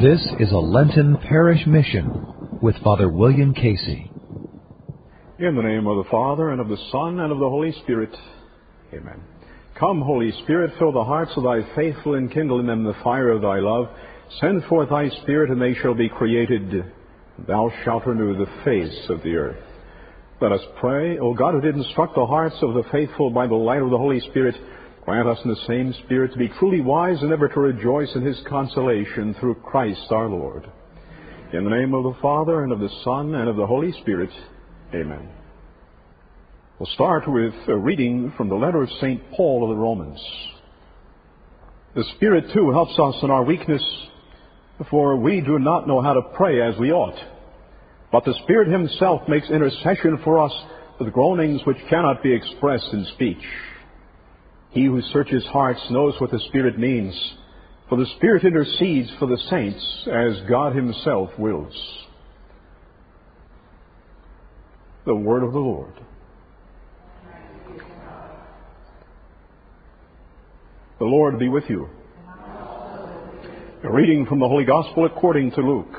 This is a Lenten Parish Mission with Father William Casey. In the name of the Father, and of the Son, and of the Holy Spirit. Amen. Come, Holy Spirit, fill the hearts of thy faithful, and kindle in them the fire of thy love. Send forth thy Spirit, and they shall be created. Thou shalt renew the face of the earth. Let us pray. O God, who did instruct the hearts of the faithful by the light of the Holy Spirit, grant us in the same Spirit to be truly wise and ever to rejoice in his consolation through Christ our Lord. In the name of the Father, and of the Son, and of the Holy Spirit. Amen. We'll start with a reading from the letter of St. Paul to the Romans. The Spirit, too, helps us in our weakness, for we do not know how to pray as we ought. But the Spirit himself makes intercession for us with groanings which cannot be expressed in speech. He who searches hearts knows what the Spirit means, for the Spirit intercedes for the saints as God himself wills. The word of the Lord. The Lord be with you. A reading from the Holy Gospel according to Luke.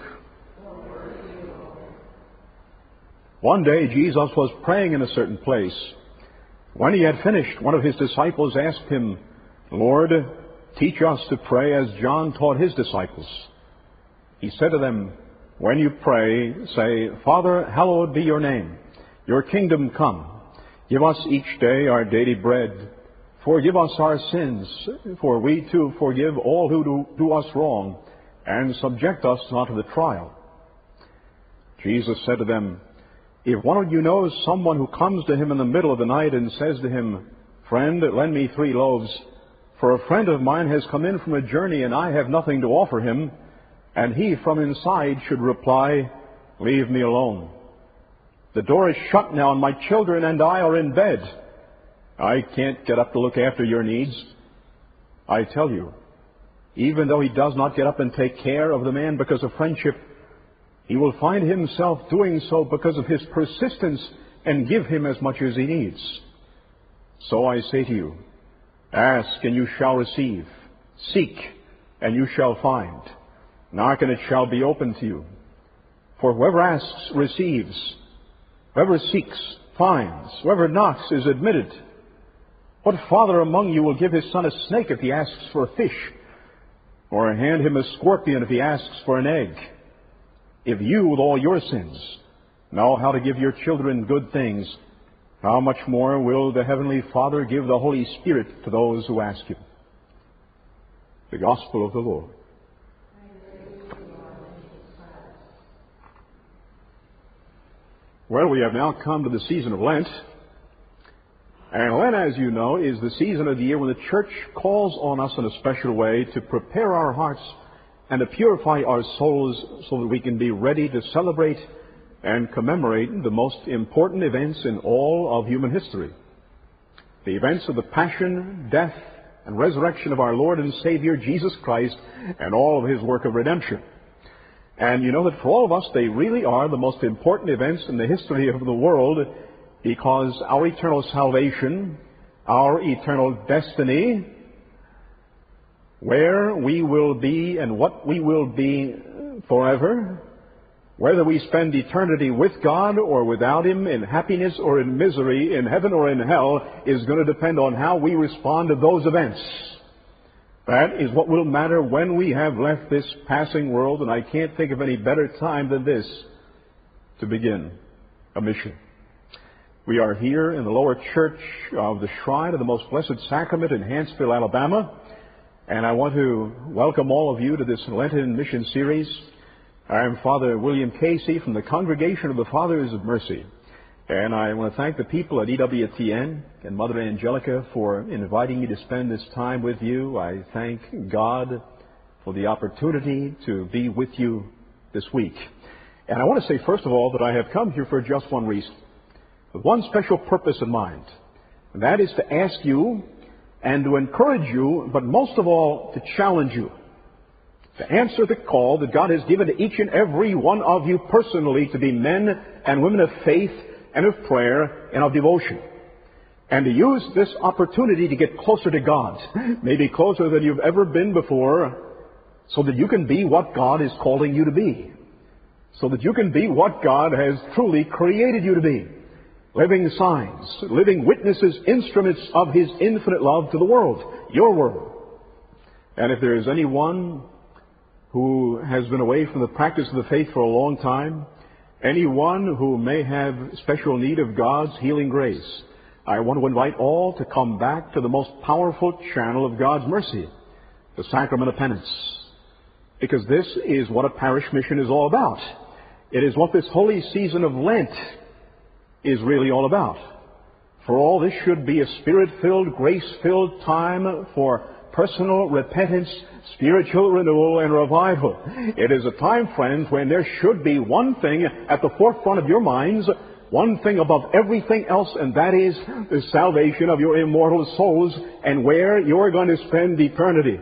One day Jesus was praying in a certain place. When he had finished, one of his disciples asked him, "Lord, teach us to pray as John taught his disciples." He said to them, "When you pray, say, 'Father, hallowed be your name. Your kingdom come. Give us each day our daily bread. Forgive us our sins, for we too forgive all who do us wrong, and subject us not to the trial.'" Jesus said to them, "If one of you knows someone who comes to him in the middle of the night and says to him, 'Friend, lend me 3 loaves, for a friend of mine has come in from a journey and I have nothing to offer him,' and he from inside should reply, 'Leave me alone. The door is shut now and my children and I are in bed. I can't get up to look after your needs,' I tell you, even though he does not get up and take care of the man because of friendship, he will find himself doing so because of his persistence and give him as much as he needs. So I say to you, ask and you shall receive. Seek and you shall find. Knock and it shall be opened to you. For whoever asks receives. Whoever seeks finds. Whoever knocks is admitted. What father among you will give his son a snake if he asks for a fish? Or hand him a scorpion if he asks for an egg? If you, with all your sins, know how to give your children good things, how much more will the Heavenly Father give the Holy Spirit to those who ask him?" The Gospel of the Lord. Well, we have now come to the season of Lent. And Lent, as you know, is the season of the year when the Church calls on us in a special way to prepare our hearts and to purify our souls so that we can be ready to celebrate and commemorate the most important events in all of human history. The events of the passion, death, and resurrection of our Lord and Savior Jesus Christ and all of his work of redemption. And you know that for all of us, they really are the most important events in the history of the world, because our eternal salvation, our eternal destiny, where we will be and what we will be forever, whether we spend eternity with God or without him, in happiness or in misery, in heaven or in hell, is going to depend on how we respond to those events. That is what will matter when we have left this passing world, and I can't think of any better time than this to begin a mission. We are here in the lower church of the Shrine of the Most Blessed Sacrament in Hanceville, Alabama, and I want to welcome all of you to this Lenten mission series. I am Father William Casey from the Congregation of the Fathers of Mercy. And I want to thank the people at EWTN and Mother Angelica for inviting me to spend this time with you. I thank God for the opportunity to be with you this week. And I want to say, first of all, that I have come here for just one reason, with one special purpose in mind. And that is to ask you and to encourage you, but most of all, to challenge you to answer the call that God has given to each and every one of you personally to be men and women of faith and of prayer and of devotion. And to use this opportunity to get closer to God, maybe closer than you've ever been before, so that you can be what God is calling you to be, so that you can be what God has truly created you to be. Living signs, living witnesses, instruments of His infinite love to the world, your world. And if there is anyone who has been away from the practice of the faith for a long time, anyone who may have special need of God's healing grace, I want to invite all to come back to the most powerful channel of God's mercy, the sacrament of penance. Because this is what a parish mission is all about. It is what this holy season of Lent is really all about. For all, this should be a Spirit-filled, grace-filled time for personal repentance, spiritual renewal, and revival. It is a time, friends, when there should be one thing at the forefront of your minds, one thing above everything else, and that is the salvation of your immortal souls and where you're going to spend eternity.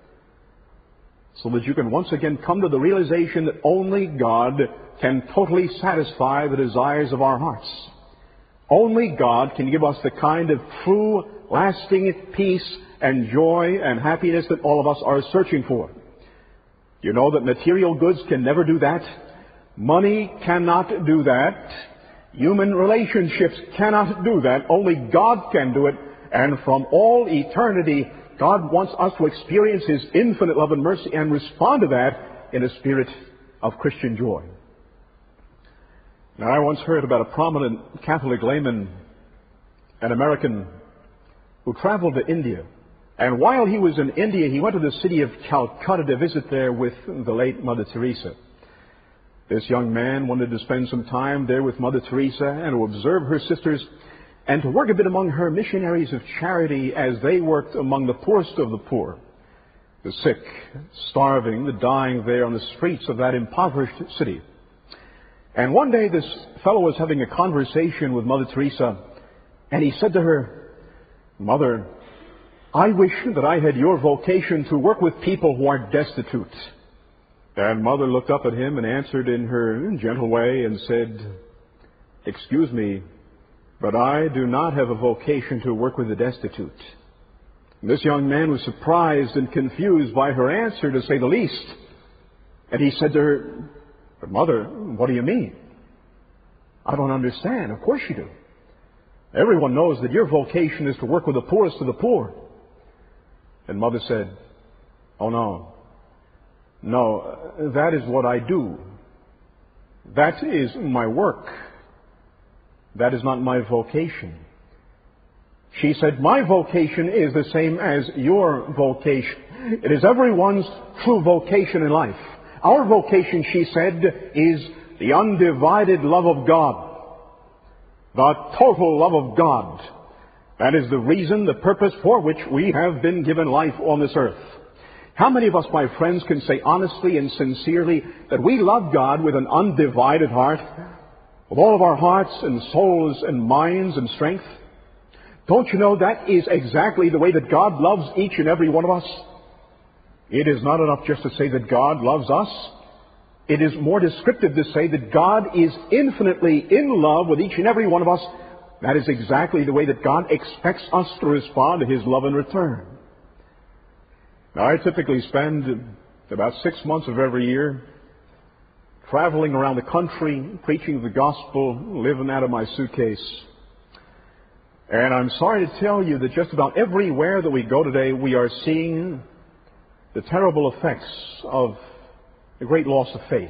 So that you can once again come to the realization that only God can totally satisfy the desires of our hearts. Only God can give us the kind of true, lasting peace and joy and happiness that all of us are searching for. You know that material goods can never do that. Money cannot do that. Human relationships cannot do that. Only God can do it. And from all eternity, God wants us to experience His infinite love and mercy and respond to that in a spirit of Christian joy. Now, I once heard about a prominent Catholic layman, an American, who traveled to India. And while he was in India, he went to the city of Calcutta to visit there with the late Mother Teresa. This young man wanted to spend some time there with Mother Teresa and to observe her sisters and to work a bit among her missionaries of charity as they worked among the poorest of the poor, the sick, starving, the dying there on the streets of that impoverished city. And one day this fellow was having a conversation with Mother Teresa, and he said to her, "Mother, I wish that I had your vocation to work with people who are destitute." And Mother looked up at him and answered in her gentle way and said, "Excuse me, but I do not have a vocation to work with the destitute." And this young man was surprised and confused by her answer, to say the least. And he said to her, "But Mother, what do you mean? I don't understand." "Of course you do. Everyone knows that your vocation is to work with the poorest of the poor." And Mother said, "Oh, no, that is what I do. That is my work. That is not my vocation." She said, "My vocation is the same as your vocation. It is everyone's true vocation in life. Our vocation," she said, "is the undivided love of God, the total love of God. That is the reason, the purpose for which we have been given life on this earth." How many of us, my friends, can say honestly and sincerely that we love God with an undivided heart, with all of our hearts and souls and minds and strength? Don't you know that is exactly the way that God loves each and every one of us? It is not enough just to say that God loves us. It is more descriptive to say that God is infinitely in love with each and every one of us. That is exactly the way that God expects us to respond to His love in return. Now, I typically spend about 6 months of every year traveling around the country, preaching the gospel, living out of my suitcase. And I'm sorry to tell you that just about everywhere that we go today, we are seeing the terrible effects of the great loss of faith,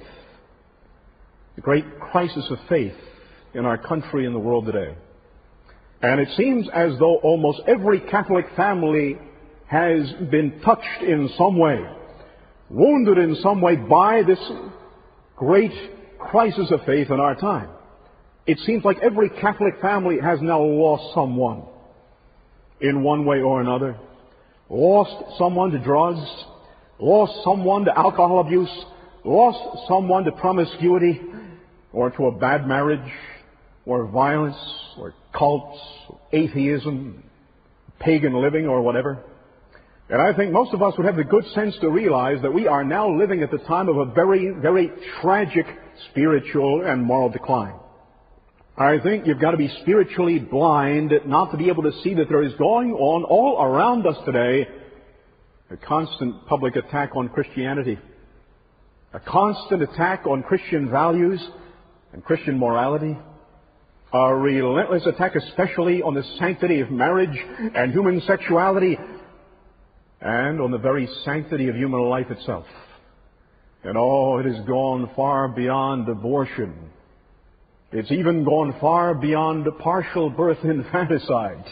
the great crisis of faith in our country and the world today. And it seems as though almost every Catholic family has been touched in some way, wounded in some way by this great crisis of faith in our time. It seems like every Catholic family has now lost someone in one way or another. Lost someone to drugs, lost someone to alcohol abuse, lost someone to promiscuity, or to a bad marriage, or violence, or cults, or atheism, pagan living, or whatever. And I think most of us would have the good sense to realize that we are now living at the time of a very, very tragic spiritual and moral decline. I think you've got to be spiritually blind not to be able to see that there is going on all around us today a constant public attack on Christianity, a constant attack on Christian values and Christian morality, a relentless attack especially on the sanctity of marriage and human sexuality and on the very sanctity of human life itself. And it has gone far beyond abortion. It's even gone far beyond partial birth infanticide.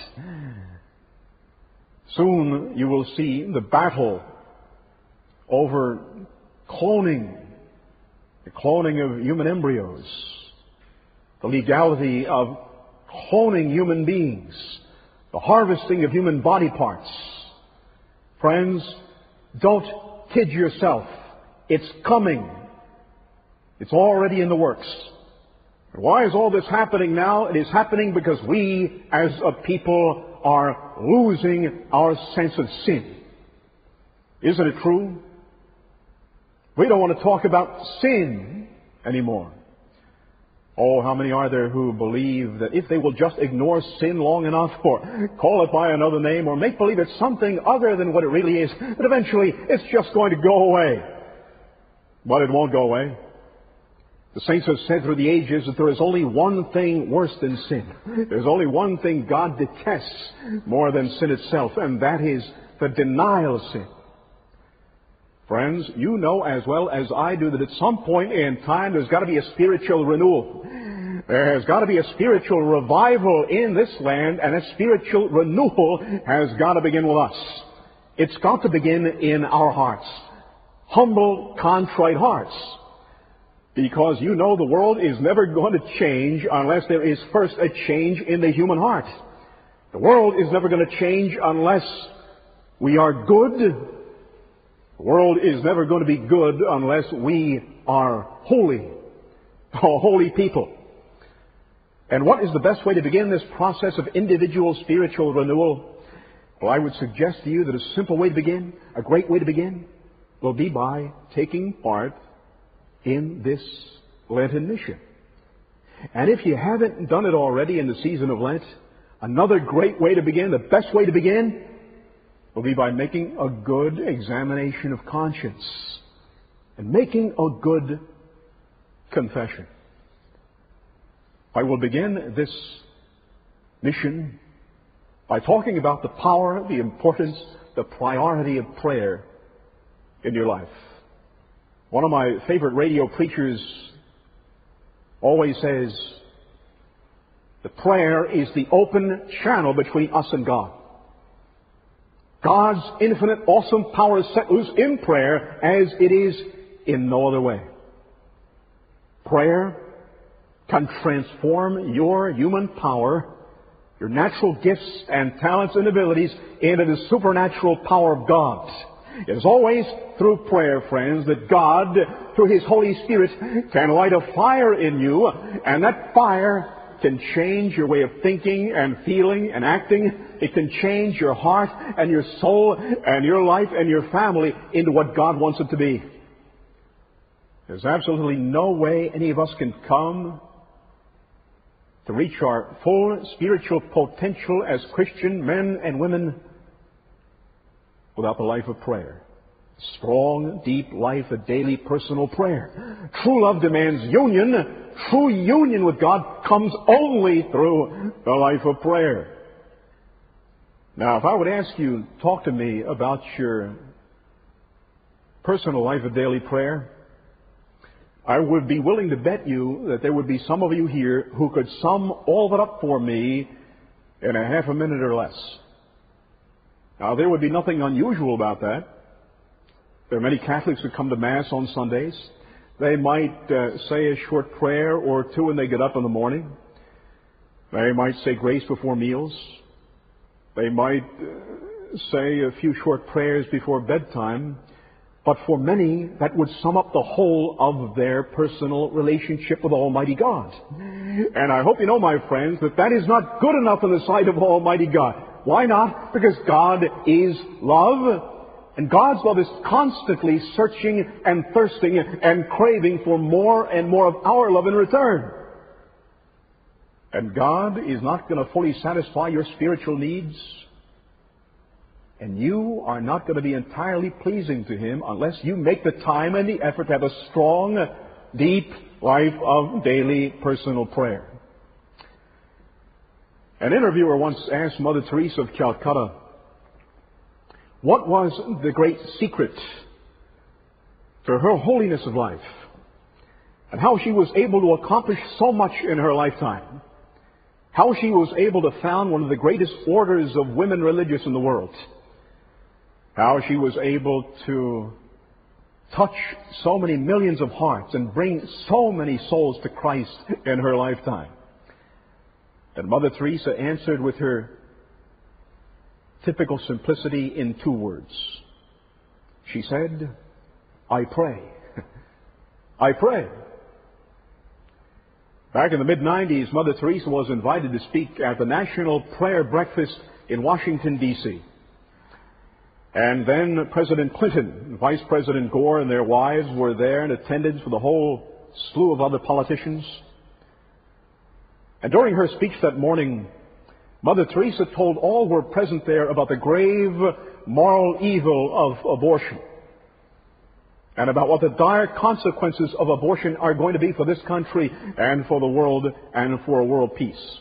Soon you will see the battle over cloning, the cloning of human embryos, the legality of cloning human beings, the harvesting of human body parts. Friends, don't kid yourself. It's coming. It's already in the works. Why is all this happening now? It is happening because we, as a people, are losing our sense of sin. Isn't it true? We don't want to talk about sin anymore. Oh, how many are there who believe that if they will just ignore sin long enough, or call it by another name, or make believe it's something other than what it really is, that eventually it's just going to go away. But it won't go away. The saints have said through the ages that there is only one thing worse than sin. There's only one thing God detests more than sin itself, and that is the denial of sin. Friends, you know as well as I do that at some point in time there's got to be a spiritual renewal. There has got to be a spiritual revival in this land, and a spiritual renewal has got to begin with us. It's got to begin in our hearts. Humble, contrite hearts. Because you know the world is never going to change unless there is first a change in the human heart. The world is never going to change unless we are good. The world is never going to be good unless we are holy. A holy people. And what is the best way to begin this process of individual spiritual renewal? Well, I would suggest to you that a simple way to begin, a great way to begin, will be by taking part in this Lenten mission. And if you haven't done it already in the season of Lent, another great way to begin, the best way to begin, will be by making a good examination of conscience and making a good confession. I will begin this mission by talking about the power, the importance, the priority of prayer in your life. One of my favorite radio preachers always says, the prayer is the open channel between us and God. God's infinite, awesome power is set loose in prayer as it is in no other way. Prayer can transform your human power, your natural gifts and talents and abilities into the supernatural power of God. It is always through prayer, friends, that God, through His Holy Spirit, can light a fire in you, and that fire can change your way of thinking and feeling and acting. It can change your heart and your soul and your life and your family into what God wants it to be. There's absolutely no way any of us can come to reach our full spiritual potential as Christian men and women without the life of prayer. Strong, deep life of daily personal prayer. True love demands union. True union with God comes only through the life of prayer. Now, if I would ask you, talk to me about your personal life of daily prayer, I would be willing to bet you that there would be some of you here who could sum all that up for me in a half a minute or less. Now, there would be nothing unusual about that. There are many Catholics who come to Mass on Sundays. They might say a short prayer or two when they get up in the morning. They might say grace before meals. They might say a few short prayers before bedtime. But for many, that would sum up the whole of their personal relationship with Almighty God. And I hope you know, my friends, that that is not good enough in the sight of Almighty God. Why not? Because God is love. And God's love is constantly searching and thirsting and craving for more and more of our love in return. And God is not going to fully satisfy your spiritual needs And you are not going to be entirely pleasing to Him unless you make the time and the effort to have a strong, deep life of daily personal prayer. An interviewer once asked Mother Teresa of Calcutta, what was the great secret to her holiness of life, and how she was able to accomplish so much in her lifetime, how she was able to found one of the greatest orders of women religious in the world, how she was able to touch so many millions of hearts and bring so many souls to Christ in her lifetime. And Mother Teresa answered with her typical simplicity in 2 words. She said, I pray. I pray. Back in the mid-90s, Mother Teresa was invited to speak at the National Prayer Breakfast in Washington, D.C. And then President Clinton and Vice President Gore and their wives were there in attendance with a whole slew of other politicians. And during her speech that morning, Mother Teresa told all who were present there about the grave moral evil of abortion, and about what the dire consequences of abortion are going to be for this country and for the world and for world peace.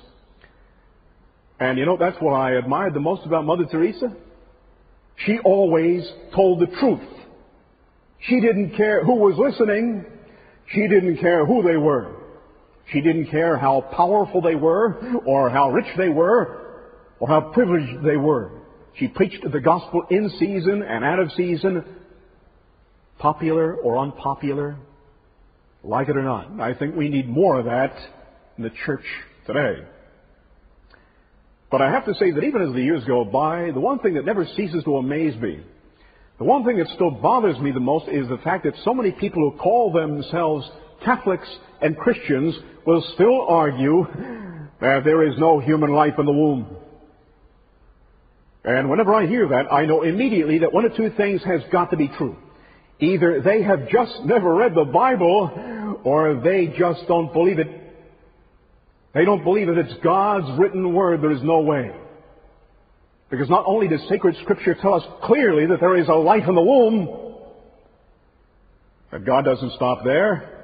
And you know, that's what I admired the most about Mother Teresa. She always told the truth. She didn't care who was listening. She didn't care who they were. She didn't care how powerful they were, or how rich they were, or how privileged they were. She preached the gospel in season and out of season, popular or unpopular, like it or not. I think we need more of that in the church today. But I have to say that even as the years go by, the one thing that never ceases to amaze me, the one thing that still bothers me the most, is the fact that so many people who call themselves Catholics and Christians will still argue that there is no human life in the womb. And whenever I hear that, I know immediately that one of 2 things has got to be true. Either they have just never read the Bible, or they just don't believe it. They don't believe that it's God's written word. There is no way. Because not only does sacred Scripture tell us clearly that there is a life in the womb, but God doesn't stop there.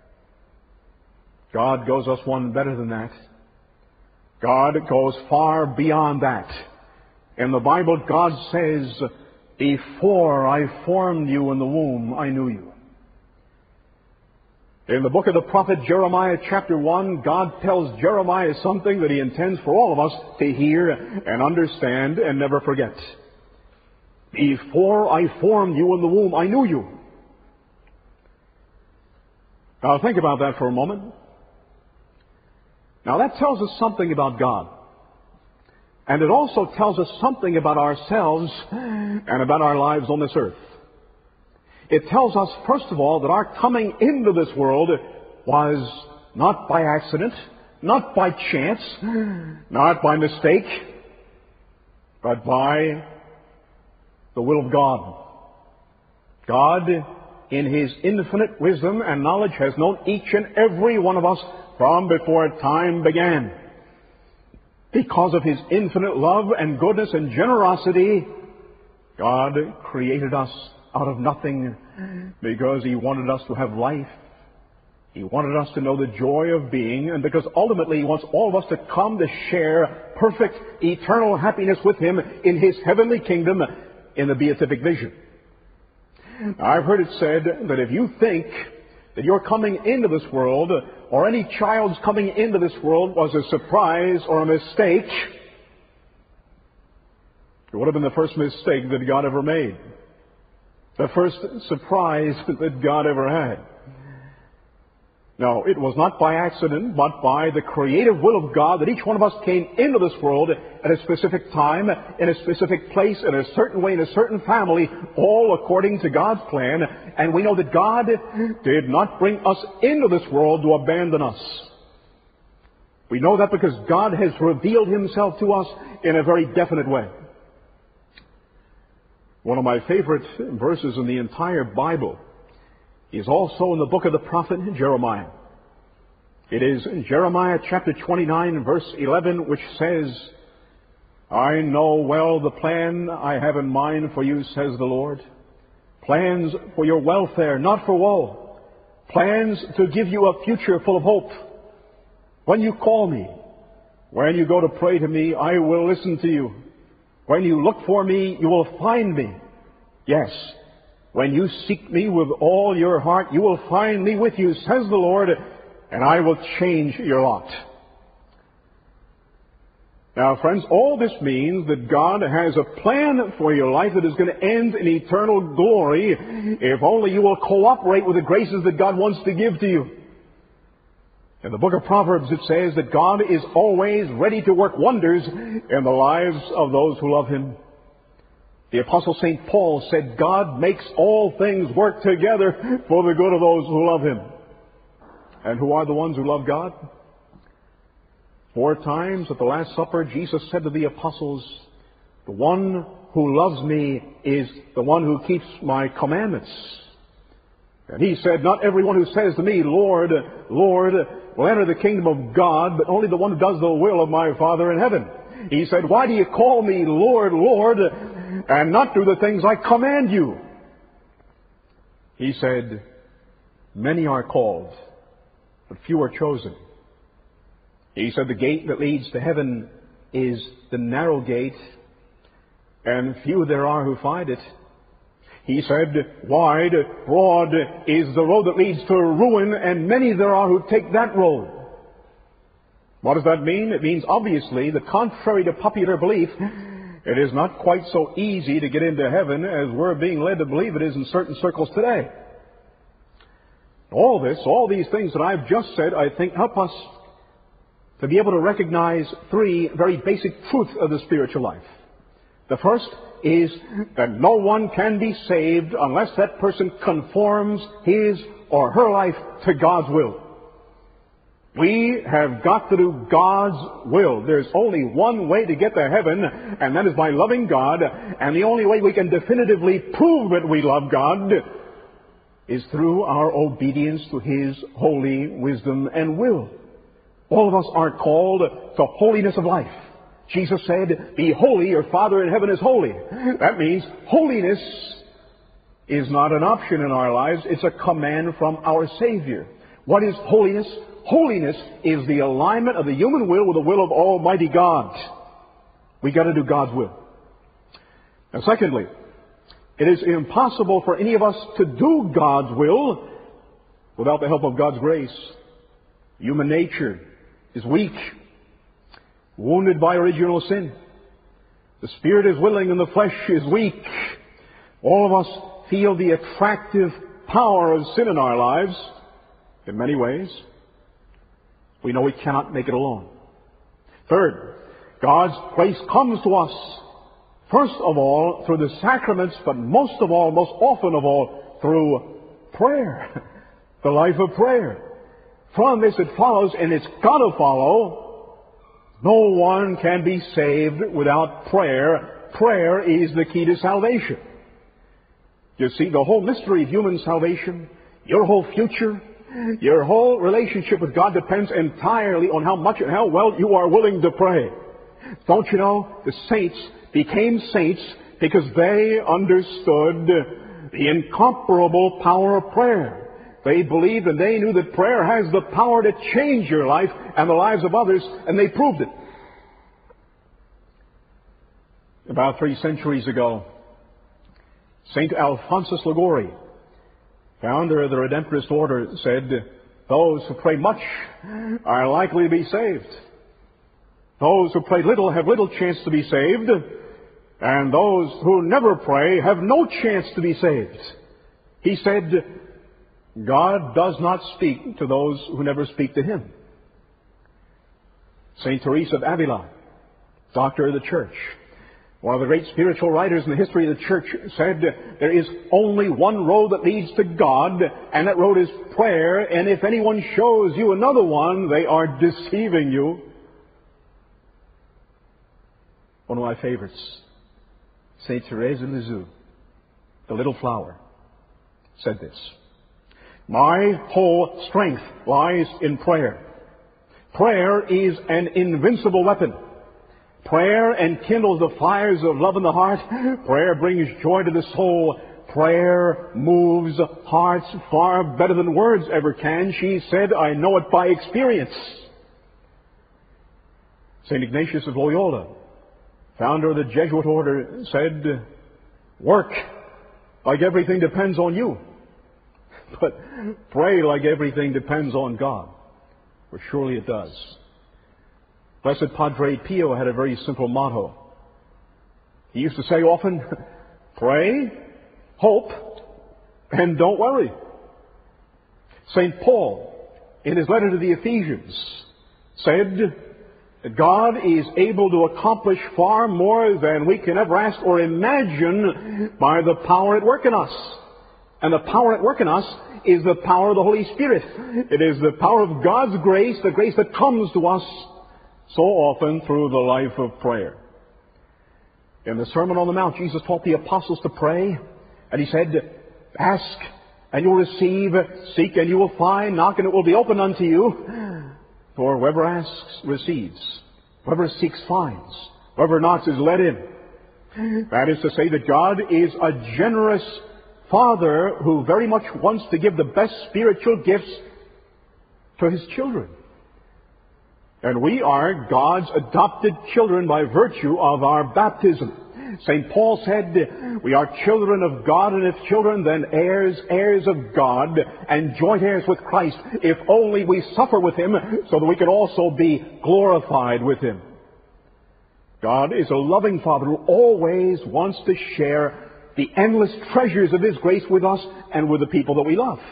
God goes us one better than that. God goes far beyond that. In the Bible, God says, before I formed you in the womb, I knew you. In the book of the prophet Jeremiah, chapter 1, God tells Jeremiah something that He intends for all of us to hear and understand and never forget. Before I formed you in the womb, I knew you. Now think about that for a moment. Now that tells us something about God. And it also tells us something about ourselves and about our lives on this earth. It tells us, first of all, that our coming into this world was not by accident, not by chance, not by mistake, but by the will of God. God, in His infinite wisdom and knowledge, has known each and every one of us from before time began. Because of His infinite love and goodness and generosity, God created us out of nothing because He wanted us to have life. He wanted us to know the joy of being, and because ultimately He wants all of us to come to share perfect, eternal happiness with Him in His heavenly kingdom in the beatific vision. I've heard it said that if you think that your coming into this world, or any child's coming into this world, was a surprise or a mistake, it would have been the first mistake that God ever made. The first surprise that God ever had. No, it was not by accident, but by the creative will of God that each one of us came into this world at a specific time, in a specific place, in a certain way, in a certain family, all according to God's plan. And we know that God did not bring us into this world to abandon us. We know that because God has revealed Himself to us in a very definite way. One of my favorite verses in the entire Bible is also in the book of the prophet Jeremiah. It is in Jeremiah chapter 29 verse 11, which says, I know well the plan I have in mind for you, says the Lord. Plans for your welfare, not for woe. Plans to give you a future full of hope. When you call me, when you go to pray to me, I will listen to you. When you look for me, you will find me. Yes, when you seek me with all your heart, you will find me with you, says the Lord, and I will change your lot. Now, friends, all this means that God has a plan for your life that is going to end in eternal glory if only you will cooperate with the graces that God wants to give to you. In the book of Proverbs, it says that God is always ready to work wonders in the lives of those who love Him. The Apostle St. Paul said, God makes all things work together for the good of those who love Him. And who are the ones who love God? 4 times at the Last Supper, Jesus said to the apostles, the one who loves me is the one who keeps my commandments. And He said, not everyone who says to me, Lord, Lord, will enter the kingdom of God, but only the one who does the will of my Father in heaven. He said, why do you call me Lord, Lord, and not do the things I command you? He said, many are called, but few are chosen. He said, the gate that leads to heaven is the narrow gate, and few there are who find it. He said, wide, broad is the road that leads to ruin, and many there are who take that road. What does that mean? It means, obviously, that contrary to popular belief, it is not quite so easy to get into heaven as we're being led to believe it is in certain circles today. All these things that I've just said, I think help us to be able to recognize 3 very basic truths of the spiritual life. The first is that no one can be saved unless that person conforms his or her life to God's will. We have got to do God's will. There's only one way to get to heaven, and that is by loving God. And the only way we can definitively prove that we love God is through our obedience to His holy wisdom and will. All of us are called to holiness of life. Jesus said, be holy, your Father in heaven is holy. That means holiness is not an option in our lives, it's a command from our Savior. What is holiness? Holiness is the alignment of the human will with the will of Almighty God. We got to do God's will. And secondly, it is impossible for any of us to do God's will without the help of God's grace. Human nature is weak, wounded by original sin. The spirit is willing and the flesh is weak. All of us feel the attractive power of sin in our lives in many ways. We know we cannot make it alone. Third, God's grace comes to us, first of all, through the sacraments, but most of all, most often of all, through prayer. The life of prayer. From this it follows, and it's got to follow, no one can be saved without prayer. Prayer is the key to salvation. You see, the whole mystery of human salvation, your whole future, your whole relationship with God depends entirely on how much and how well you are willing to pray. Don't you know, the saints became saints because they understood the incomparable power of prayer. They believed and they knew that prayer has the power to change your life and the lives of others, and they proved it. About 3 centuries ago, St. Alphonsus Liguori, founder of the Redemptorist order, said, those who pray much are likely to be saved. Those who pray little have little chance to be saved, and those who never pray have no chance to be saved. He said, God does not speak to those who never speak to Him. St. Teresa of Avila, doctor of the Church, one of the great spiritual writers in the history of the Church, said, there is only one road that leads to God, and that road is prayer, and if anyone shows you another one, they are deceiving you. One of my favorites, St. Therese of Lisieux, the little flower, said this, my whole strength lies in prayer. Prayer is an invincible weapon. Prayer enkindles the fires of love in the heart. Prayer brings joy to the soul. Prayer moves hearts far better than words ever can. She said, I know it by experience. St. Ignatius of Loyola, founder of the Jesuit order, said, work like everything depends on you. But pray like everything depends on God. For surely it does. Blessed Padre Pio had a very simple motto. He used to say often, pray, hope, and don't worry. St. Paul, in his letter to the Ephesians, said that God is able to accomplish far more than we can ever ask or imagine by the power at work in us. And the power at work in us is the power of the Holy Spirit. It is the power of God's grace, the grace that comes to us so often through the life of prayer. In the Sermon on the Mount, Jesus taught the apostles to pray, and He said, ask and you will receive, seek and you will find, knock and it will be opened unto you. For whoever asks receives, whoever seeks finds, whoever knocks is let in. That is to say that God is a generous Father who very much wants to give the best spiritual gifts to His children. And we are God's adopted children by virtue of our baptism. St. Paul said, we are children of God, and if children, then heirs, heirs of God, and joint heirs with Christ, if only we suffer with Him, so that we can also be glorified with Him. God is a loving Father who always wants to share the endless treasures of His grace with us and with the people that we love.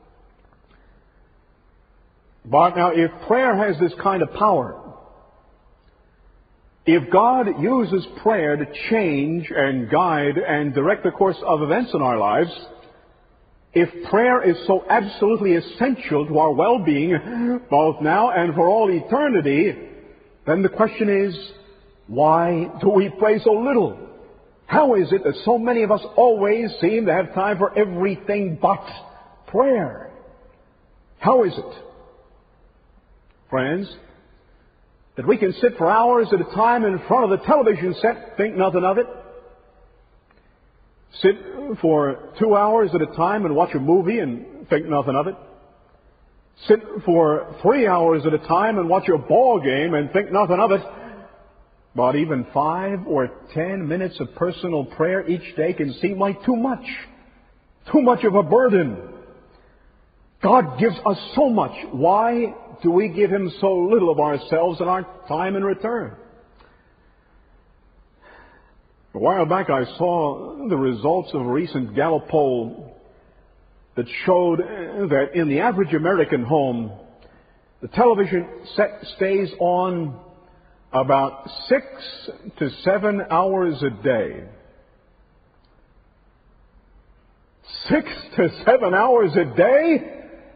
But now, if prayer has this kind of power, if God uses prayer to change and guide and direct the course of events in our lives, if prayer is so absolutely essential to our well-being, both now and for all eternity, then the question is, why do we pray so little? How is it that so many of us always seem to have time for everything but prayer? How is it, friends, that we can sit for hours at a time in front of the television set, think nothing of it? Sit for 2 hours at a time and watch a movie and think nothing of it? Sit for 3 hours at a time and watch a ball game and think nothing of it? But even 5 or 10 minutes of personal prayer each day can seem like too much of a burden. God gives us so much. Why do we give Him so little of ourselves and our time in return? A while back I saw the results of a recent Gallup poll that showed that in the average American home, the television set stays on about 6 to 7 hours a day. 6 to 7 hours a day?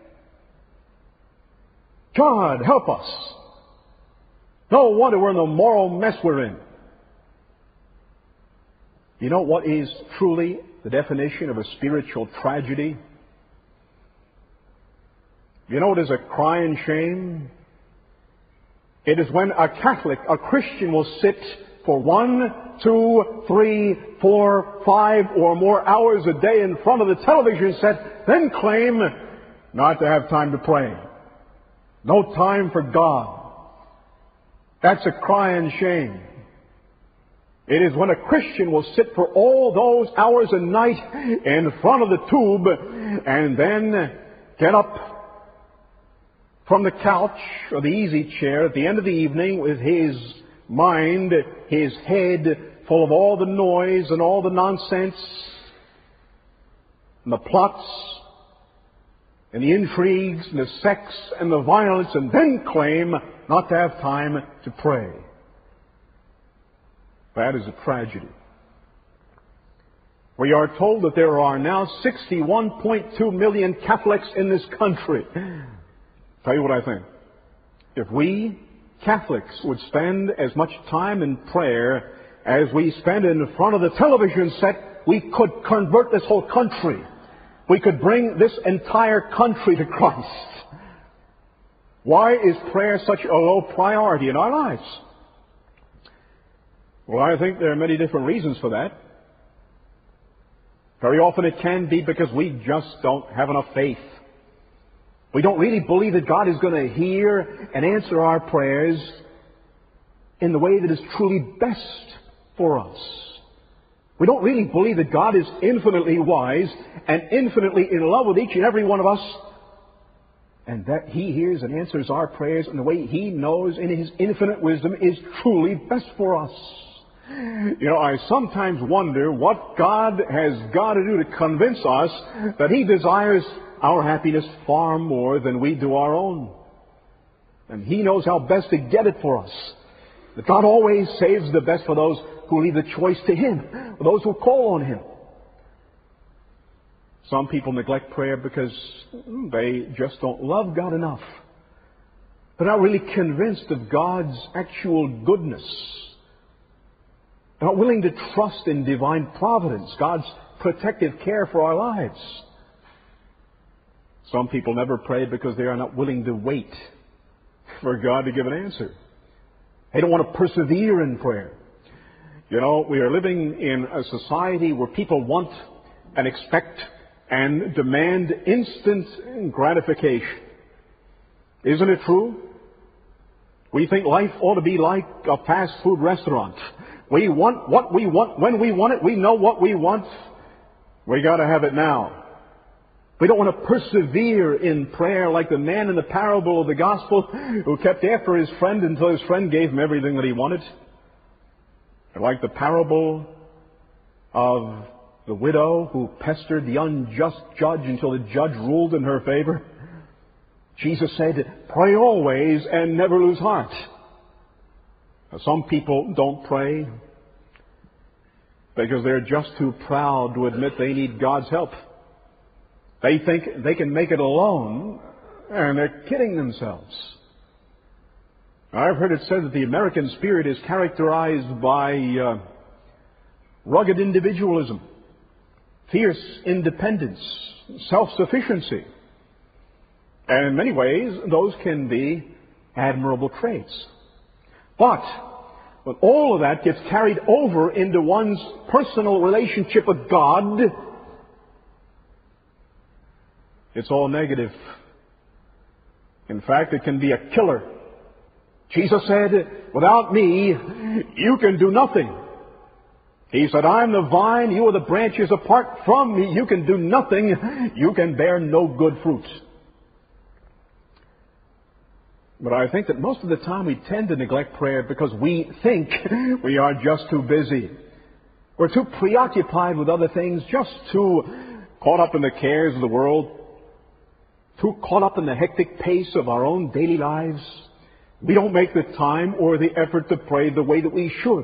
God, help us. No wonder we're in the moral mess we're in. You know what is truly the definition of a spiritual tragedy? You know what is a crying shame? It is when a Catholic, a Christian, will sit for 1, 2, 3, 4, 5 or more hours a day in front of the television set, then claim not to have time to pray. No time for God. That's a crying shame. It is when a Christian will sit for all those hours a night in front of the tube and then get up from the couch or the easy chair at the end of the evening with his mind, his head full of all the noise and all the nonsense and the plots and the intrigues and the sex and the violence, and then claim not to have time to pray. That is a tragedy. We are told that there are now 61.2 million Catholics in this country. Tell you what I think. If we Catholics would spend as much time in prayer as we spend in front of the television set, we could convert this whole country. We could bring this entire country to Christ. Why is prayer such a low priority in our lives? Well, I think there are many different reasons for that. Very often it can be because we just don't have enough faith. We don't really believe that God is going to hear and answer our prayers in the way that is truly best for us. We don't really believe that God is infinitely wise and infinitely in love with each and every one of us, and that He hears and answers our prayers in the way He knows in His infinite wisdom is truly best for us. I sometimes wonder what God has got to do to convince us that He desires our happiness far more than we do our own. And He knows how best to get it for us. That God always saves the best for those who leave the choice to Him, for those who call on Him. Some people neglect prayer because they just don't love God enough. They're not really convinced of God's actual goodness. They're not willing to trust in divine providence, God's protective care for our lives. Some people never pray because they are not willing to wait for God to give an answer. They don't want to persevere in prayer. We are living in a society where people want and expect and demand instant gratification. Isn't it true? We think life ought to be like a fast food restaurant. We want what we want when we want it. We know what we want. We got to have it now. We don't want to persevere in prayer like the man in the parable of the gospel who kept after his friend until his friend gave him everything that he wanted. Or like the parable of the widow who pestered the unjust judge until the judge ruled in her favor. Jesus said, pray always and never lose heart. Now, some people don't pray because they're just too proud to admit they need God's help. They think they can make it alone, and they're kidding themselves. I've heard it said that the American spirit is characterized by rugged individualism, fierce independence, self-sufficiency. And in many ways, those can be admirable traits. But when all of that gets carried over into one's personal relationship with God, it's all negative. In fact, it can be a killer. Jesus said, without me, you can do nothing. He said, I'm the vine, you are the branches. Apart from me, you can do nothing. You can bear no good fruit. But I think that most of the time we tend to neglect prayer because we think we are just too busy. We're too preoccupied with other things, just too caught up in the cares of the world, too caught up in the hectic pace of our own daily lives. We don't make the time or the effort to pray the way that we should.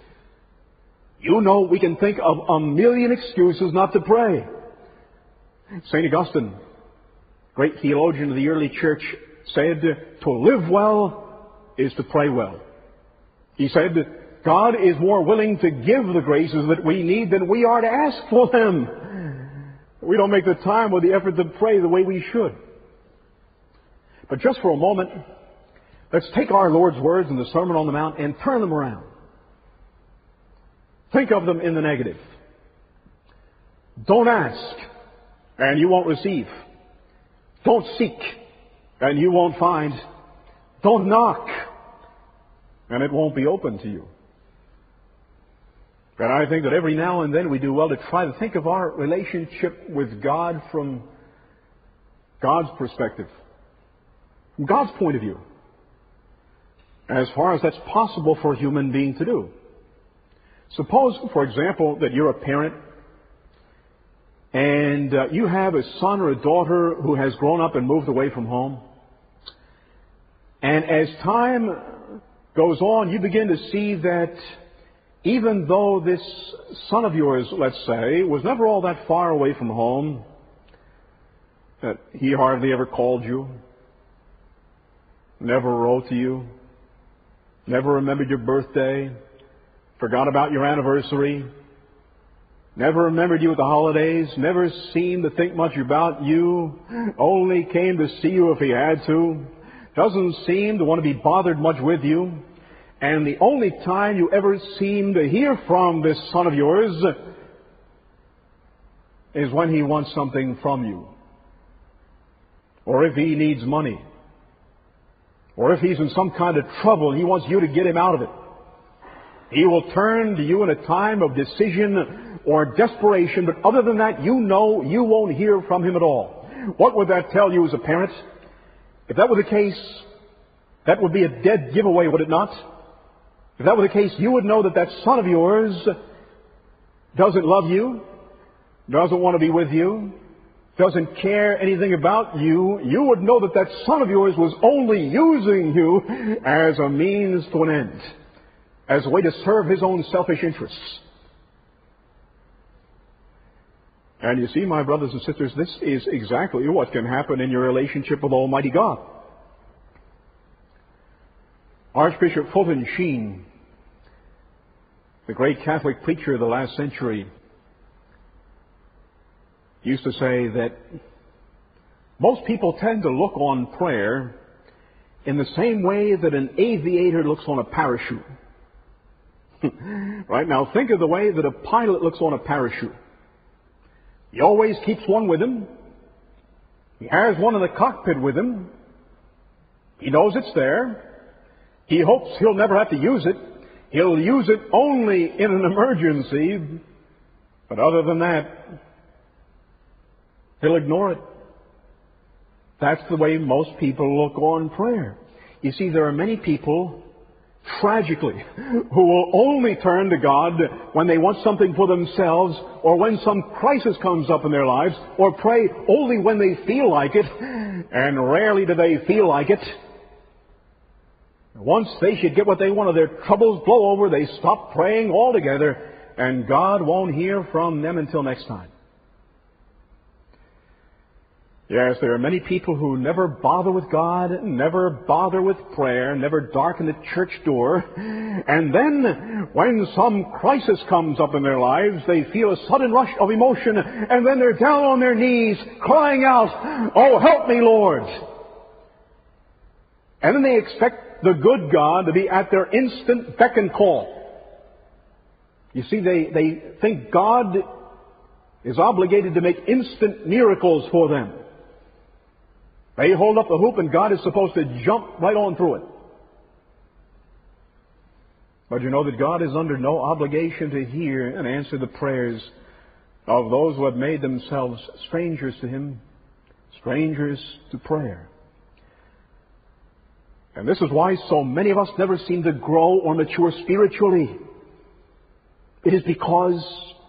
We can think of a million excuses not to pray. St. Augustine, great theologian of the early church, said, to live well is to pray well. He said, God is more willing to give the graces that we need than we are to ask for them. We don't make the time or the effort to pray the way we should. But just for a moment, let's take our Lord's words in the Sermon on the Mount and turn them around. Think of them in the negative. Don't ask, and you won't receive. Don't seek, and you won't find. Don't knock, and it won't be open to you. And I think that every now and then we do well to try to think of our relationship with God from God's perspective, from God's point of view, as far as that's possible for a human being to do. Suppose, for example, that you're a parent and you have a son or a daughter who has grown up and moved away from home. And as time goes on, you begin to see that even though this son of yours, let's say, was never all that far away from home, that he hardly ever called you, never wrote to you, never remembered your birthday, forgot about your anniversary, never remembered you at the holidays, never seemed to think much about you, only came to see you if he had to, doesn't seem to want to be bothered much with you, And the only time you ever seem to hear from this son of yours is when he wants something from you. Or if he needs money. Or if he's in some kind of trouble and he wants you to get him out of it. He will turn to you in a time of decision or desperation, but other than that, you know you won't hear from him at all. What would that tell you as a parent? If that were the case, that would be a dead giveaway, would it not? If that were the case, you would know that that son of yours doesn't love you, doesn't want to be with you, doesn't care anything about you. You would know that that son of yours was only using you as a means to an end, as a way to serve his own selfish interests. And you see, my brothers and sisters, this is exactly what can happen in your relationship with Almighty God. Archbishop Fulton Sheen, the great Catholic preacher of the last century, used to say that most people tend to look on prayer in the same way that an aviator looks on a parachute. Right now, think of the way that a pilot looks on a parachute. He always keeps one with him. He has one in the cockpit with him. He knows it's there. He hopes he'll never have to use it. He'll use it only in an emergency. But other than that, he'll ignore it. That's the way most people look on prayer. You see, there are many people, tragically, who will only turn to God when they want something for themselves or when some crisis comes up in their lives, or pray only when they feel like it, and rarely do they feel like it. Once they should get what they want, or their troubles blow over, they stop praying altogether, and God won't hear from them until next time. Yes, there are many people who never bother with God, never bother with prayer, never darken the church door. And then, when some crisis comes up in their lives, they feel a sudden rush of emotion, and then they're down on their knees, crying out, "Oh, help me, Lord!" And then they expect the good God to be at their instant beck and call. You see, they think God is obligated to make instant miracles for them. They hold up the hoop and God is supposed to jump right on through it. But you know that God is under no obligation to hear and answer the prayers of those who have made themselves strangers to Him, strangers to prayer. And this is why so many of us never seem to grow or mature spiritually. It is because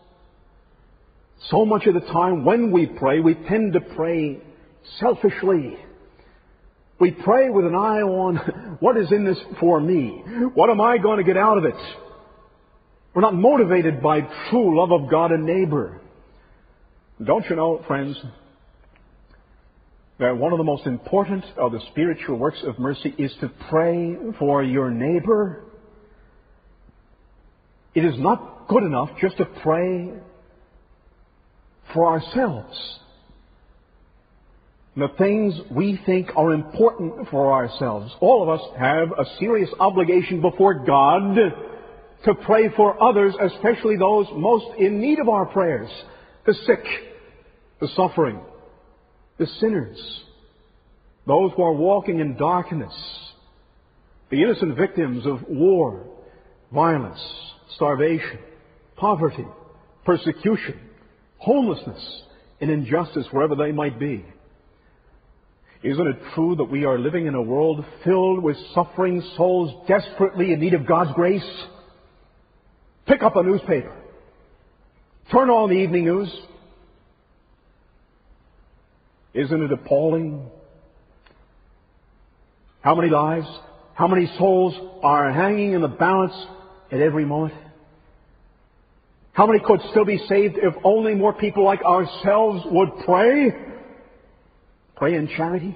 so much of the time when we pray, we tend to pray selfishly. We pray with an eye on, what is in this for me? What am I going to get out of it? We're not motivated by true love of God and neighbor. Don't you know, friends, that one of the most important of the spiritual works of mercy is to pray for your neighbor? It is not good enough just to pray for ourselves. The things we think are important for ourselves. All of us have a serious obligation before God to pray for others, especially those most in need of our prayers. The sick, the suffering, the sinners, those who are walking in darkness, the innocent victims of war, violence, starvation, poverty, persecution, homelessness, and injustice wherever they might be. Isn't it true that we are living in a world filled with suffering souls desperately in need of God's grace? Pick up a newspaper. Turn on the evening news. Isn't it appalling? How many lives, how many souls are hanging in the balance at every moment? How many could still be saved if only more people like ourselves would pray? Pray in charity.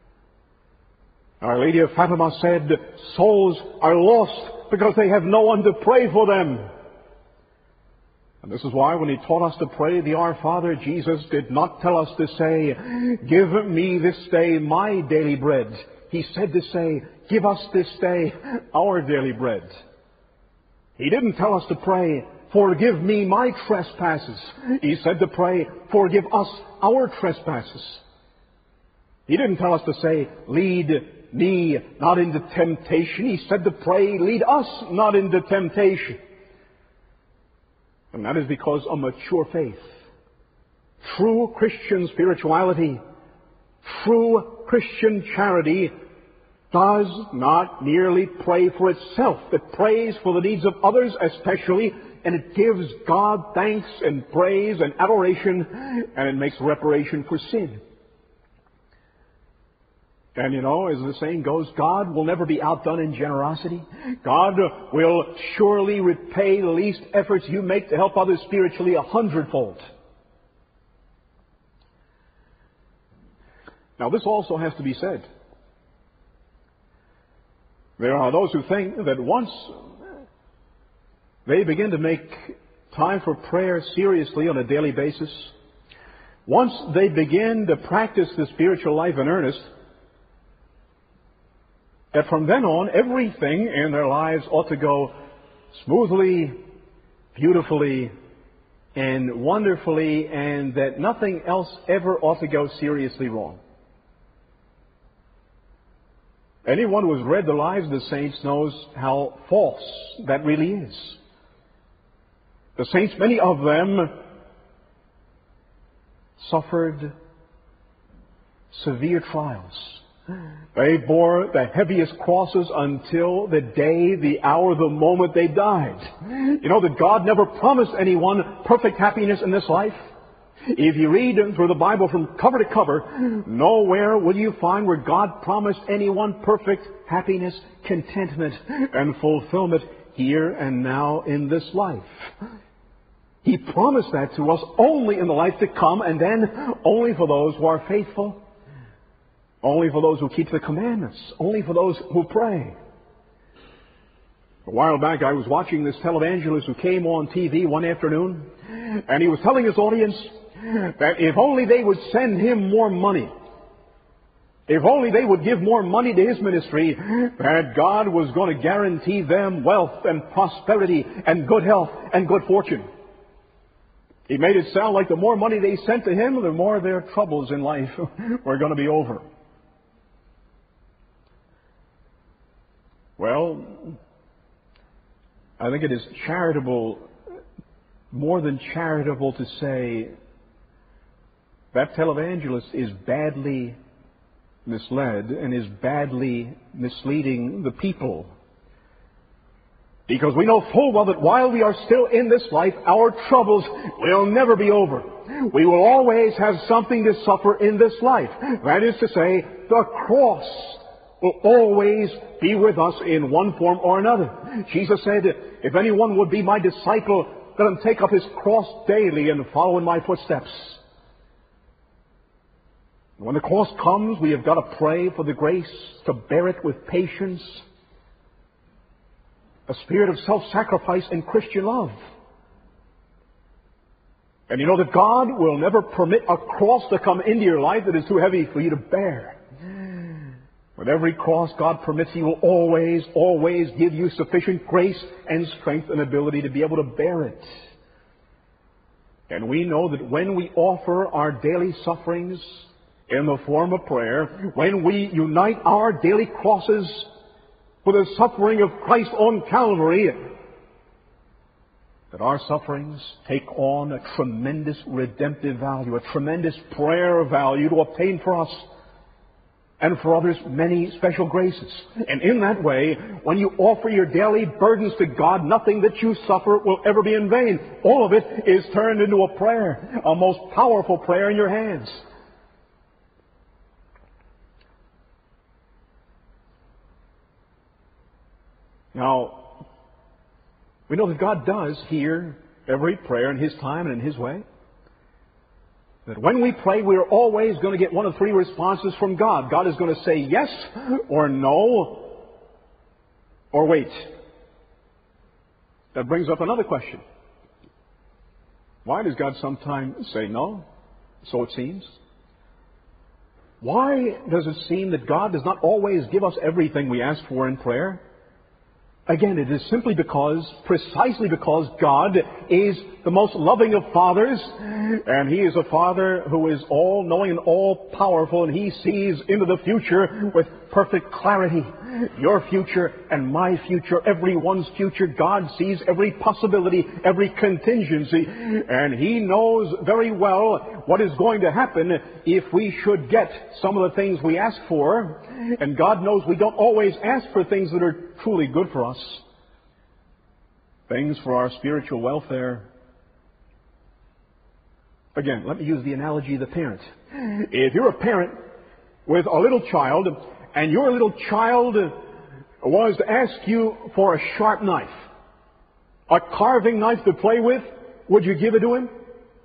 Our Lady of Fatima said, souls are lost because they have no one to pray for them. And this is why when He taught us to pray the Our Father, Jesus did not tell us to say, "Give me this day my daily bread." He said to say, "Give us this day our daily bread." He didn't tell us to pray, "Forgive me my trespasses." He said to pray, "Forgive us our trespasses." He didn't tell us to say, "Lead me not into temptation." He said to pray, "Lead us not into temptation." And that is because a mature faith, true Christian spirituality, true Christian charity does not merely pray for itself. It prays for the needs of others especially, and it gives God thanks and praise and adoration, and it makes reparation for sin. And you know, as the saying goes, God will never be outdone in generosity. God will surely repay the least efforts you make to help others spiritually 100-fold. Now, this also has to be said. There are those who think that once they begin to make time for prayer seriously on a daily basis, once they begin to practice the spiritual life in earnest, that from then on, everything in their lives ought to go smoothly, beautifully, and wonderfully, and that nothing else ever ought to go seriously wrong. Anyone who has read the lives of the saints knows how false that really is. The saints, many of them, suffered severe trials. They bore the heaviest crosses until the day, the hour, the moment they died. You know that God never promised anyone perfect happiness in this life. If you read through the Bible from cover to cover, nowhere will you find where God promised anyone perfect happiness, contentment, and fulfillment here and now in this life. He promised that to us only in the life to come, and then only for those who are faithful, only for those who keep the commandments, only for those who pray. A while back I was watching this televangelist who came on TV one afternoon, and he was telling his audience that if only they would send him more money, if only they would give more money to his ministry, that God was going to guarantee them wealth and prosperity and good health and good fortune. He made it sound like the more money they sent to him, the more their troubles in life were going to be over. Well, I think it is charitable, more than charitable, to say that televangelist is badly misled and is badly misleading the people. Because we know full well that while we are still in this life, our troubles will never be over. We will always have something to suffer in this life. That is to say, the cross will always be with us in one form or another. Jesus said, if anyone would be my disciple, let him take up his cross daily and follow in my footsteps. When the cross comes, we have got to pray for the grace to bear it with patience, a spirit of self-sacrifice and Christian love. And you know that God will never permit a cross to come into your life that is too heavy for you to bear. With every cross God permits, He will always, always give you sufficient grace and strength and ability to be able to bear it. And we know that when we offer our daily sufferings in the form of prayer, when we unite our daily crosses with the suffering of Christ on Calvary, that our sufferings take on a tremendous redemptive value, a tremendous prayer value to obtain for us and for others many special graces. And in that way, when you offer your daily burdens to God, nothing that you suffer will ever be in vain. All of it is turned into a prayer, a most powerful prayer in your hands. Now, we know that God does hear every prayer in His time and in His way. That when we pray, we're always going to get one of three responses from God. God is going to say yes, or no, or wait. That brings up another question. Why does God sometimes say no? So it seems. Why does it seem that God does not always give us everything we ask for in prayer? Again, it is simply precisely because God is the most loving of fathers, and He is a Father who is all-knowing and all-powerful, and He sees into the future with perfect clarity. Your future and my future, everyone's future, God sees every possibility, every contingency, and He knows very well what is going to happen if we should get some of the things we ask for. And God knows we don't always ask for things that are truly good for us, things for our spiritual welfare. Again, let me use the analogy of the parent. If you're a parent with a little child, and your little child was to ask you for a sharp knife, a carving knife to play with, would you give it to him?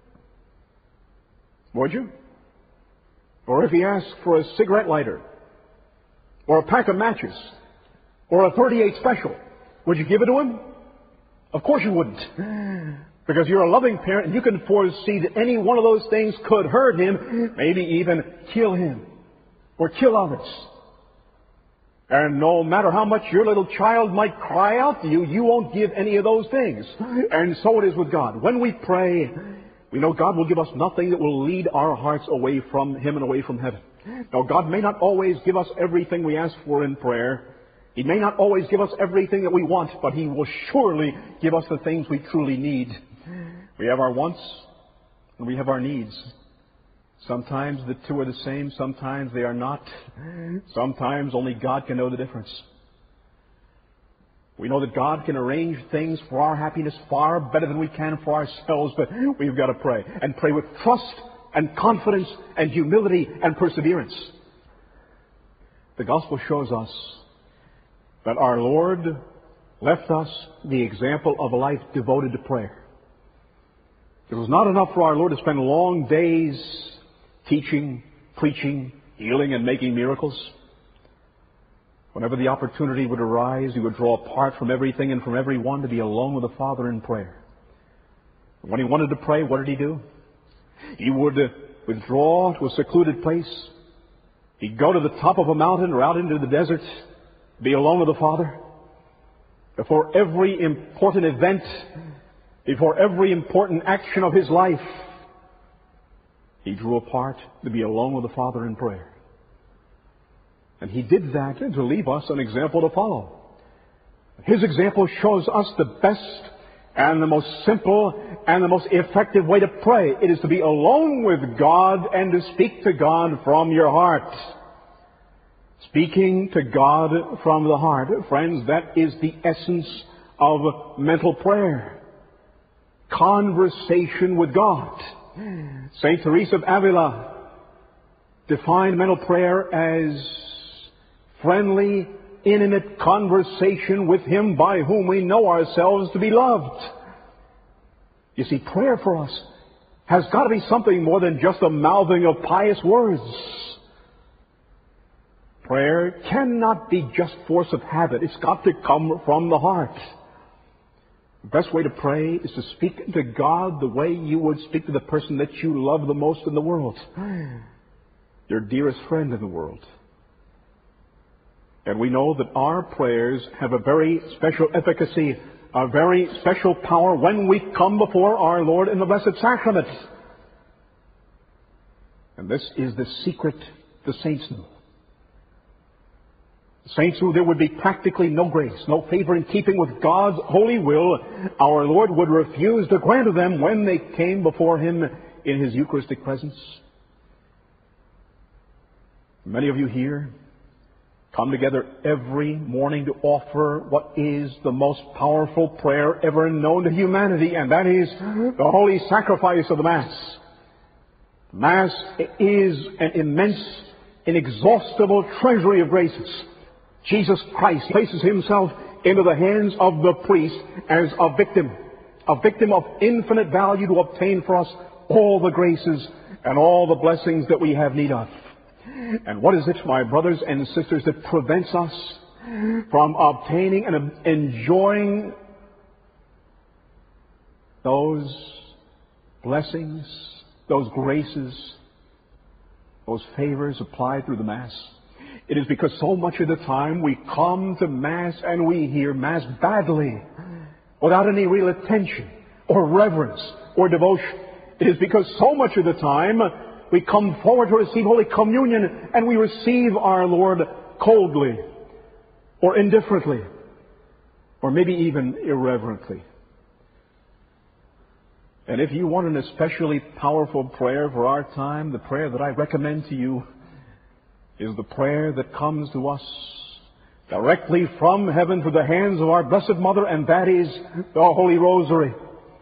Would you? Or if he asked for a cigarette lighter, or a pack of matches, or a 38 special, would you give it to him? Of course you wouldn't. Because you're a loving parent and you can foresee that any one of those things could hurt him, maybe even kill him, or kill others. And no matter how much your little child might cry out to you, you won't give any of those things. And so it is with God. When we pray, we know God will give us nothing that will lead our hearts away from Him and away from heaven. Now, God may not always give us everything we ask for in prayer. He may not always give us everything that we want, but He will surely give us the things we truly need. We have our wants and we have our needs. Sometimes the two are the same, sometimes they are not. Sometimes only God can know the difference. We know that God can arrange things for our happiness far better than we can for ourselves, but we've got to pray. And pray with trust and confidence and humility and perseverance. The Gospel shows us that our Lord left us the example of a life devoted to prayer. It was not enough for our Lord to spend long days teaching, preaching, healing, and making miracles. Whenever the opportunity would arise, He would draw apart from everything and from everyone to be alone with the Father in prayer. When He wanted to pray, what did He do? He would withdraw to a secluded place. He'd go to the top of a mountain or out into the desert, be alone with the Father. Before every important event, before every important action of His life, He drew apart to be alone with the Father in prayer. And He did that to leave us an example to follow. His example shows us the best and the most simple and the most effective way to pray. It is to be alone with God and to speak to God from your heart. Speaking to God from the heart. Friends, that is the essence of mental prayer. Conversation with God. St. Teresa of Avila defined mental prayer as friendly, intimate conversation with Him by whom we know ourselves to be loved. You see, prayer for us has got to be something more than just a mouthing of pious words. Prayer cannot be just force of habit. It's got to come from the heart. The best way to pray is to speak to God the way you would speak to the person that you love the most in the world. Your dearest friend in the world. And we know that our prayers have a very special efficacy, a very special power when we come before our Lord in the Blessed Sacrament. And this is the secret the saints knew. The saints knew there would be practically no grace, no favor in keeping with God's holy will. Our Lord would refuse to grant to them when they came before Him in His Eucharistic presence. Many of you here come together every morning to offer what is the most powerful prayer ever known to humanity, and that is the holy sacrifice of the Mass. Mass is an immense, inexhaustible treasury of graces. Jesus Christ places Himself into the hands of the priest as a victim of infinite value to obtain for us all the graces and all the blessings that we have need of. And what is it, my brothers and sisters, that prevents us from obtaining and enjoying those blessings, those graces, those favors applied through the Mass. It is because so much of the time we come to Mass and we hear Mass badly, without any real attention or reverence or devotion. It is because so much of the time we come forward to receive Holy Communion and we receive our Lord coldly or indifferently or maybe even irreverently. And if you want an especially powerful prayer for our time, the prayer that I recommend to you is the prayer that comes to us directly from heaven through the hands of our Blessed Mother, and that is the Holy Rosary.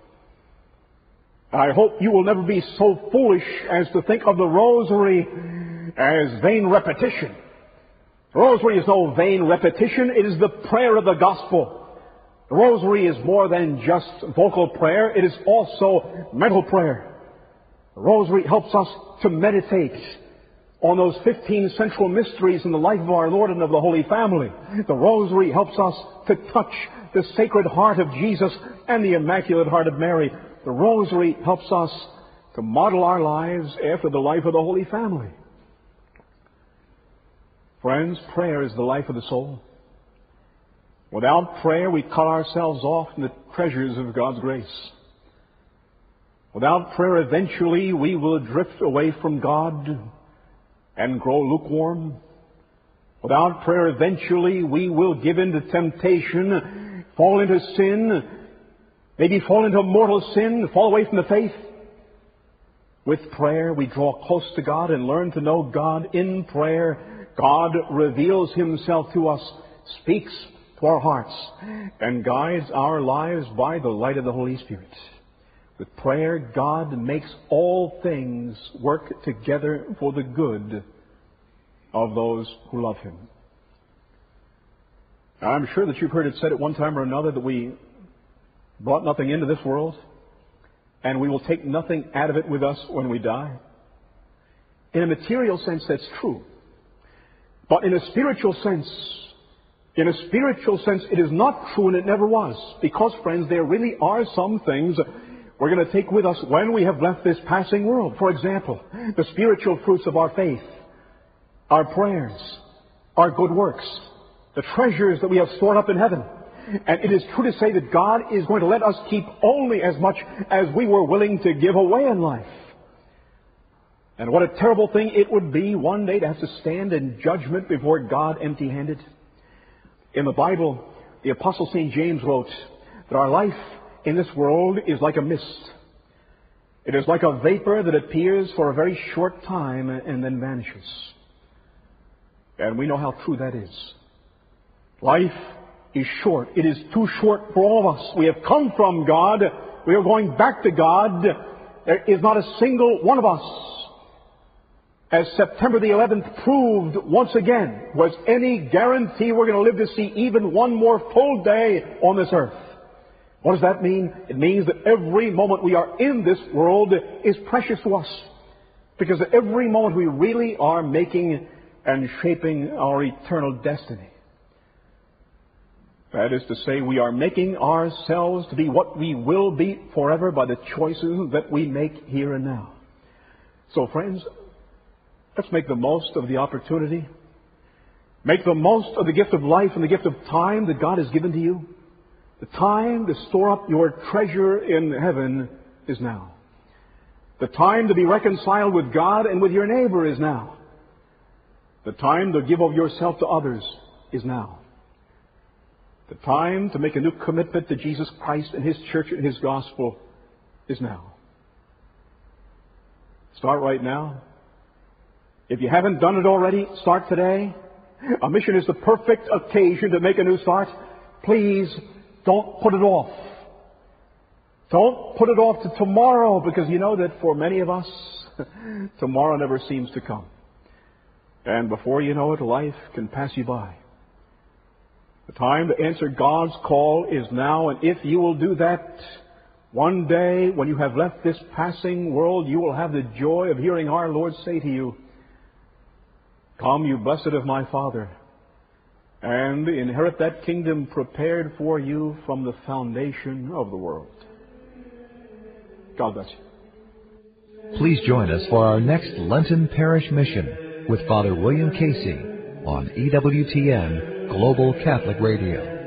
I hope you will never be so foolish as to think of the Rosary as vain repetition. The Rosary is no vain repetition. It is the prayer of the Gospel. The Rosary is more than just vocal prayer. It is also mental prayer. The Rosary helps us to meditate on those 15 central mysteries in the life of our Lord and of the Holy Family. The Rosary helps us to touch the Sacred Heart of Jesus and the Immaculate Heart of Mary. The Rosary helps us to model our lives after the life of the Holy Family. Friends, prayer is the life of the soul. Without prayer, we cut ourselves off from the treasures of God's grace. Without prayer, eventually we will drift away from God and grow lukewarm. Without prayer, eventually we will give in to temptation, fall into sin, maybe fall into mortal sin, fall away from the faith. With prayer, we draw close to God and learn to know God. In prayer, God reveals Himself to us, speaks to our hearts, and guides our lives by the light of the Holy Spirit. With prayer, God makes all things work together for the good of those who love Him. Now, I'm sure that you've heard it said at one time or another that we brought nothing into this world, and we will take nothing out of it with us when we die. In a material sense, that's true. But in a spiritual sense, it is not true, and it never was. Because, friends, there really are some things we're going to take with us when we have left this passing world. For example, the spiritual fruits of our faith, our prayers, our good works, the treasures that we have stored up in heaven. And it is true to say that God is going to let us keep only as much as we were willing to give away in life. And what a terrible thing it would be one day to have to stand in judgment before God empty-handed. In the Bible, the Apostle St. James wrote that our life in this world is like a mist. It is like a vapor that appears for a very short time and then vanishes. And we know how true that is. Life is short. It is too short for all of us. We have come from God. We are going back to God. There is not a single one of us, as September the 11th proved once again, was any guarantee we're going to live to see even one more full day on this earth. What does that mean? It means that every moment we are in this world is precious to us. Because at every moment we really are making and shaping our eternal destiny. That is to say, we are making ourselves to be what we will be forever by the choices that we make here and now. So, friends, let's make the most of the opportunity. Make the most of the gift of life and the gift of time that God has given to you. The time to store up your treasure in heaven is now. The time to be reconciled with God and with your neighbor is now. The time to give of yourself to others is now. The time to make a new commitment to Jesus Christ and His church and His gospel is now. Start right now. If you haven't done it already, start today. A mission is the perfect occasion to make a new start. Please don't put it off. Don't put it off to tomorrow, because you know that for many of us, tomorrow never seems to come. And before you know it, life can pass you by. The time to answer God's call is now, and if you will do that, one day when you have left this passing world, you will have the joy of hearing our Lord say to you, "Come, you blessed of my Father, and inherit that kingdom prepared for you from the foundation of the world." God bless you. Please join us for our next Lenten Parish Mission with Father William Casey on EWTN Global Catholic Radio.